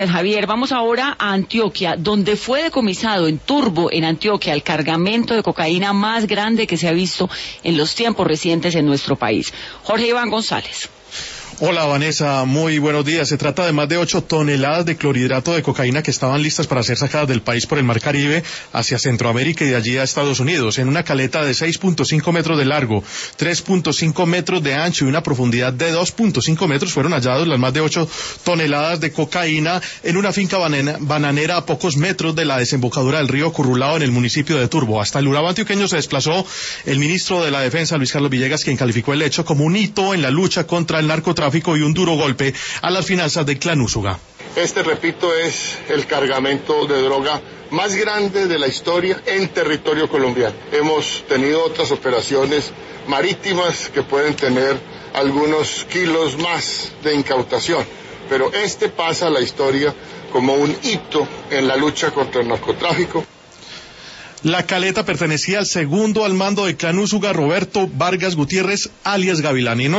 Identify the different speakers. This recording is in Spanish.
Speaker 1: Javier, vamos ahora a Antioquia, donde fue decomisado en Turbo, en Antioquia, el cargamento de cocaína más grande que se ha visto en los tiempos recientes en nuestro país. Jorge Iván González.
Speaker 2: Hola Vanessa, muy buenos días. Se trata de más de 8 toneladas de clorhidrato de cocaína que estaban listas para ser sacadas del país por el Mar Caribe hacia Centroamérica y de allí a Estados Unidos, en una caleta de 6.5 metros de largo, 3.5 metros de ancho y una profundidad de 2.5 metros. Fueron hallados las más de 8 toneladas de cocaína en una finca bananera a pocos metros de la desembocadura del río Currulao en el municipio de Turbo. Hasta el Urabá antioqueño se desplazó el ministro de la Defensa, Luis Carlos Villegas, quien calificó el hecho como un hito en la lucha contra el narcotráfico y un duro golpe a las finanzas del Clan Úsuga.
Speaker 3: Repito, es el cargamento de droga más grande de la historia en territorio colombiano. Hemos tenido otras operaciones marítimas que pueden tener algunos kilos más de incautación, pero pasa a la historia como un hito en la lucha contra el narcotráfico.
Speaker 2: La caleta pertenecía al segundo al mando del Clan Úsuga, Roberto Vargas Gutiérrez, alias Gavilán.